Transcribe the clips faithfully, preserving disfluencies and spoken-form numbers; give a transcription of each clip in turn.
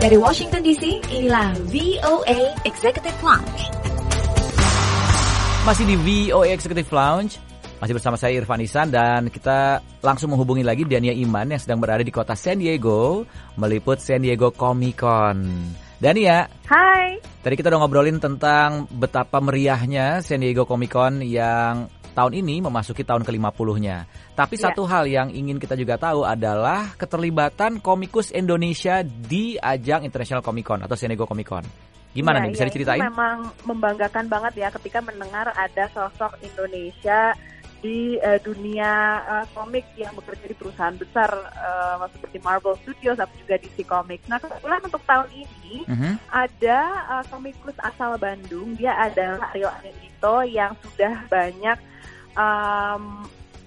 Dari Washington D C, inilah V O A Executive Lounge. Masih di V O A Executive Lounge, masih bersama saya Irfan Ihsan dan kita langsung menghubungi lagi Dania Iman yang sedang berada di kota San Diego meliput San Diego Comic Con. Dania. Hai. Tadi kita udah ngobrolin tentang betapa meriahnya San Diego Comic Con yang tahun ini memasuki tahun ke lima puluh-nya. Tapi yeah. satu hal yang ingin kita juga tahu adalah keterlibatan komikus Indonesia di ajang International Comic Con atau San Diego Comic Con. Gimana ya, nih, bisa ya, diceritain? Itu memang membanggakan banget ya ketika mendengar ada sosok Indonesia di uh, dunia uh, komik yang bekerja di perusahaan besar uh, seperti Marvel Studios atau juga D C Comics. Nah kebetulan untuk tahun ini uh-huh. ada uh, komikus asal Bandung, dia adalah Aryo Anindito yang sudah banyak um,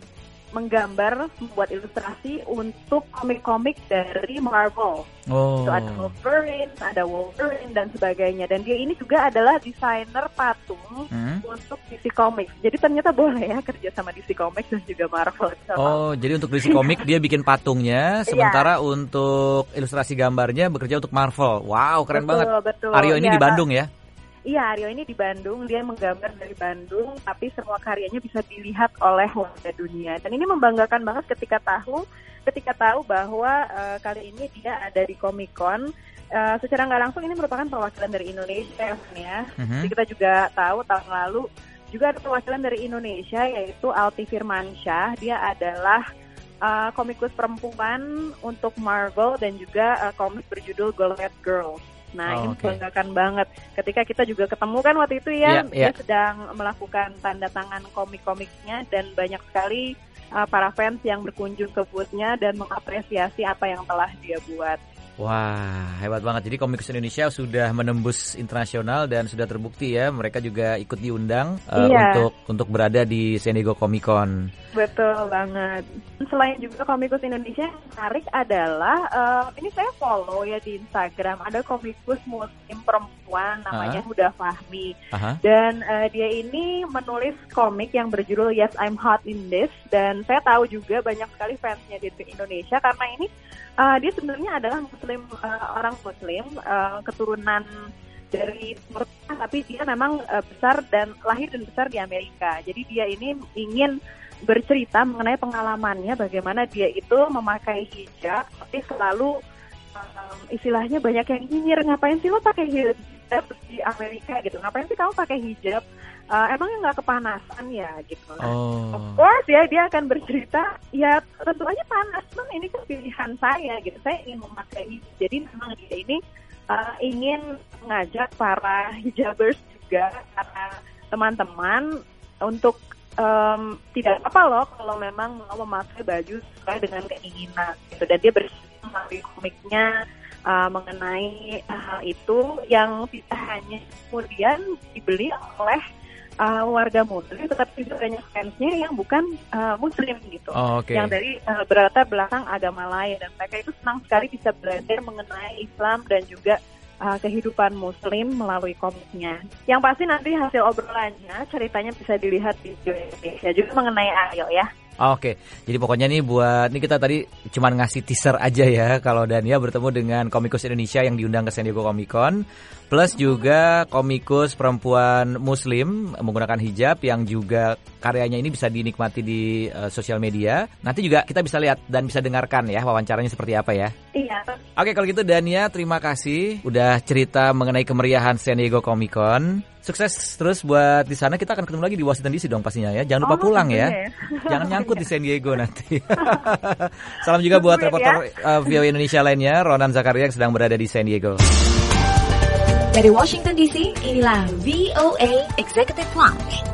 menggambar, membuat ilustrasi untuk komik-komik dari Marvel. Oh. Itu ada Wolverine, ada Wolverine dan sebagainya. Dan dia ini juga adalah desainer patung hmm? untuk D C Comics. Jadi ternyata boleh ya kerja sama D C Comics dan juga Marvel. Oh, jadi untuk D C Comics dia bikin patungnya, sementara yeah. untuk ilustrasi gambarnya bekerja untuk Marvel. Wow, keren betul, banget. Betul. Aryo ini ya, di Bandung ya? Iya, Aryo ini di Bandung, dia menggambar dari Bandung, tapi semua karyanya bisa dilihat oleh warga dunia. Dan ini membanggakan banget ketika tahu, ketika tahu bahwa uh, kali ini dia ada di Comic Con. Uh, secara nggak langsung ini merupakan perwakilan dari Indonesia ya. Uh-huh. Jadi kita juga tahu tahun lalu juga ada perwakilan dari Indonesia yaitu Alti Firmansyah. Dia adalah uh, komikus perempuan untuk Marvel dan juga uh, komik berjudul Golden Girls. Nah oh, ini okay. membanggakan banget ketika kita juga ketemu kan waktu itu ya, yeah, dia yeah. sedang melakukan tanda tangan komik-komiknya dan banyak sekali uh, para fans yang berkunjung ke booth-nya dan mengapresiasi apa yang telah dia buat. Wah, hebat banget. Jadi komikus Indonesia sudah menembus internasional dan sudah terbukti ya, mereka juga ikut diundang uh, iya. untuk untuk berada di San Diego Comic Con. Betul banget. Selain juga komikus Indonesia yang menarik adalah uh, ini saya follow ya di Instagram, ada komikus muslim perempuan namanya uh-huh. Huda Fahmi. Uh-huh. Dan uh, dia ini menulis komik yang berjudul Yes I'm Hot in This, dan saya tahu juga banyak sekali fansnya di Indonesia karena ini Uh, dia sebenarnya adalah muslim, uh, orang muslim, uh, keturunan dari Timur Tengah, tapi dia memang uh, besar dan lahir dan besar di Amerika. Jadi dia ini ingin bercerita mengenai pengalamannya bagaimana dia itu memakai hijab, tapi selalu um, istilahnya banyak yang nyinyir, ngapain sih lo pakai hijab di Amerika gitu, ngapain sih kamu pakai hijab? Uh, emangnya nggak kepanasan ya gitu. Oh. Of course ya dia akan bercerita ya tentu aja panas, memang ini kan pilihan saya gitu. Saya ingin memakai hijab. Jadi memang dia ini uh, ingin mengajak para hijabers juga, para teman-teman untuk um, tidak apa loh kalau memang mau memakai baju sesuai dengan keinginan gitu. Dan dia bercerita melalui komiknya uh, mengenai hal uh, itu yang tidak hanya kemudian dibeli oleh Uh, warga muslim, tetapi juga banyak fansnya yang bukan uh, muslim gitu, oh, okay. yang dari uh, berlatar belakang agama lain, dan mereka itu senang sekali bisa belajar mengenai Islam dan juga uh, kehidupan muslim melalui komiknya. Yang pasti nanti hasil obrolannya, ceritanya bisa dilihat di Indonesia juga mengenai Aryo ya. Oke, jadi pokoknya nih buat, ini kita tadi cuma ngasih teaser aja ya kalau Dania bertemu dengan komikus Indonesia yang diundang ke San Diego Comic Con, plus juga komikus perempuan muslim menggunakan hijab yang juga karyanya ini bisa dinikmati di uh, sosial media. Nanti juga kita bisa lihat dan bisa dengarkan ya wawancaranya seperti apa ya. Iya. Oke, kalau gitu Dania terima kasih udah cerita mengenai kemeriahan San Diego Comic Con. Sukses terus buat di sana. Kita akan ketemu lagi di Washington D C dong pastinya ya. Jangan lupa oh, pulang ya. ya. Jangan nyangkut di San Diego nanti. Salam juga buat reporter uh, V O A Indonesia lainnya, Ronan Zakaria yang sedang berada di San Diego. Dari Washington D C, inilah V O A Executive Lounge.